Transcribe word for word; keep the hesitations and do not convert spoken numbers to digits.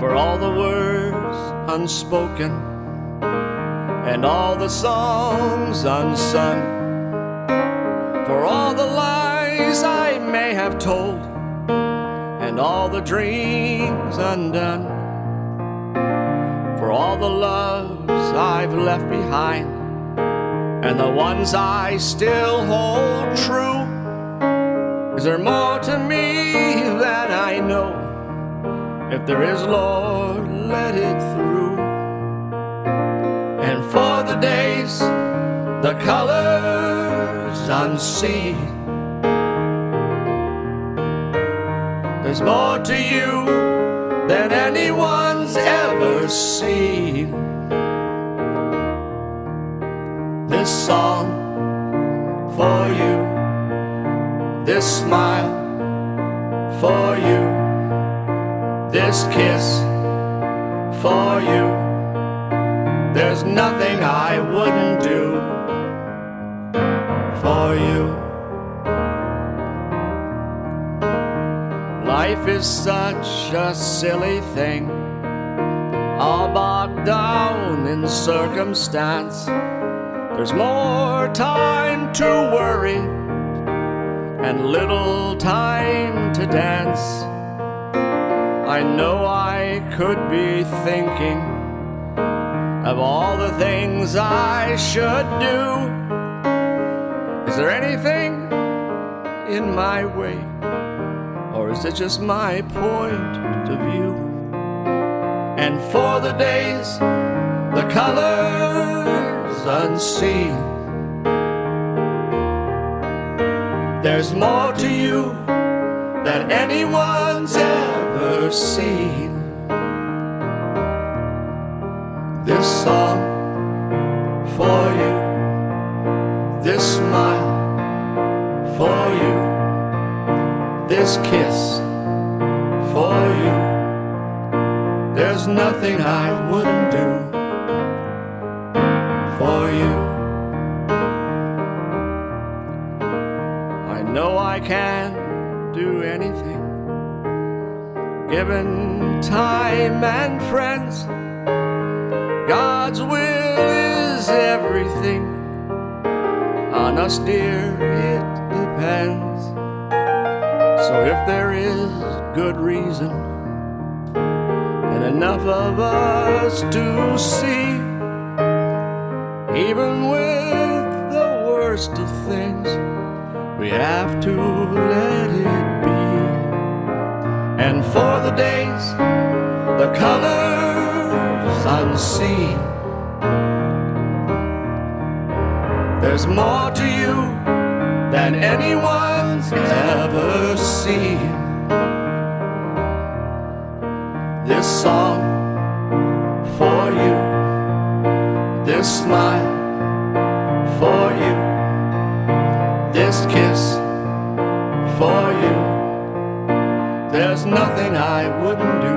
for all the words unspoken and all the songs unsung, for all the lies I may have told and all the dreams undone, for all the loves I've left behind and the ones I still hold true. Is there more to me that I know? If there is, Lord, let it through. And for the days, the colors unseen, there's more to you than anyone's ever seen. This song for you, this smile for you, this kiss for you. There's nothing I wouldn't do for you. Life is such a silly thing, all bogged down in circumstance. There's more time to worry and little time to dance. I know I could be thinking of all the things I should do. Is there anything in my way, or is it just my point of view? And for the days, the colors unseen, there's more to you than anyone's ever seen. This song for you, this smile for you, this kiss for you. There's nothing I wouldn't do for you. I know I can't do anything, given time and friends. God's will is everything. On us, dear, it depends. So if there is good reason and enough of us to see, even with the worst of things, we have to let it be. And for the days, the colors unseen, there's more to you than anyone's ever seen. This song for you, this smile for you, this kiss for you. There's nothing I wouldn't do